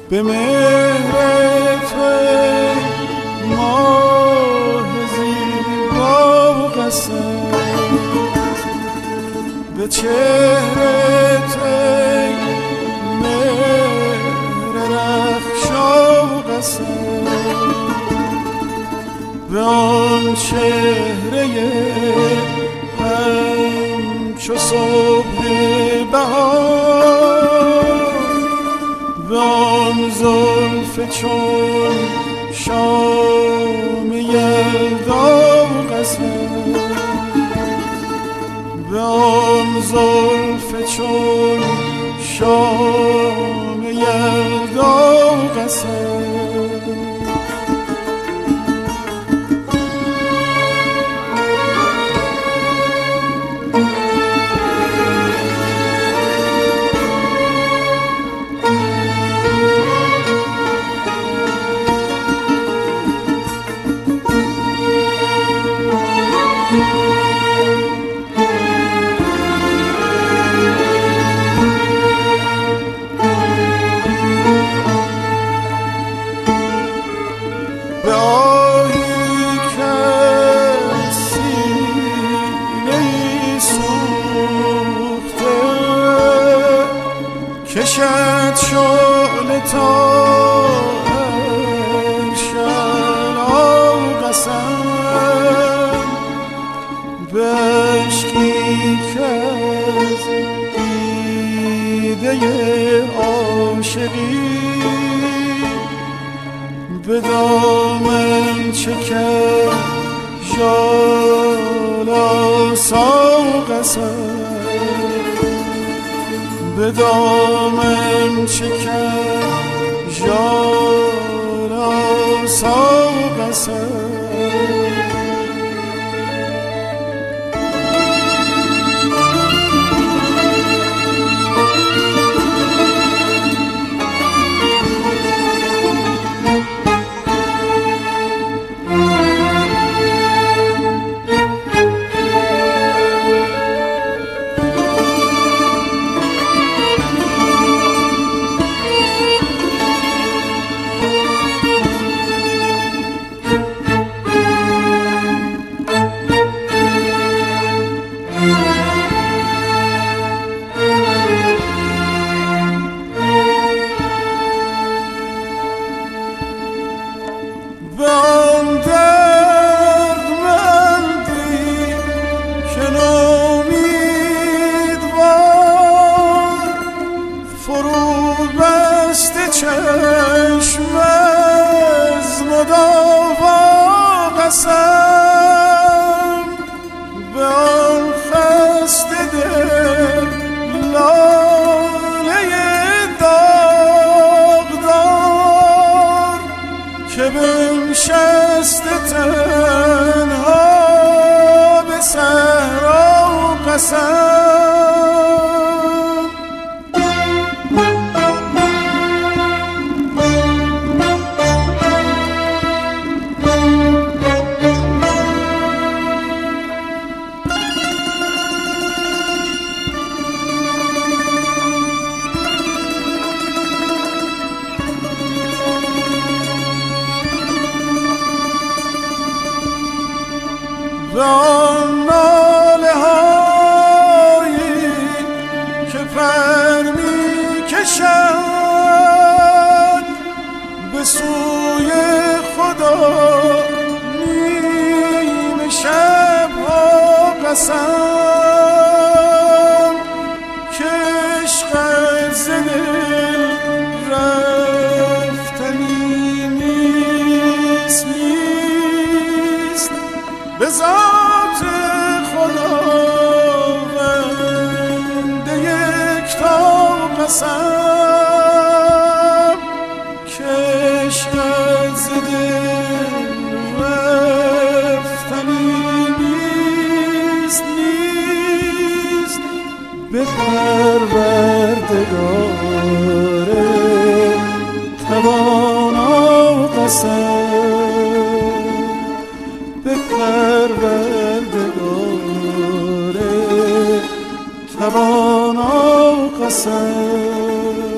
به مهر توی ماه زیبا و قسم، به چهره توی مهر رخشا و قسم، به آن چهره همچو صبح بهار، به آن زلف چون شام یلدا و قسم، به آن زلف چون شام یلدا و قسم. کشد شعله تا عرشلا و قسم، به عشقی که از دیده عاشقی به دامن چکد ژالاسا و قسم، به دامن چکد ژالاسا و قسم. چشم از مداوا قسم، به آن خسته دل لاله داغدار که بنشسته تنها به صحرا قسم. به آن ناله هایی که پر می کشد به سوی خدا نیمه شب ها قسم، که عشق از دل رفتنی نیست به ذات خداوند یکتا قسم، که عشق از دل رفتنی نیست به پروردگار توانا قسم، به پروردگار توانا قسم.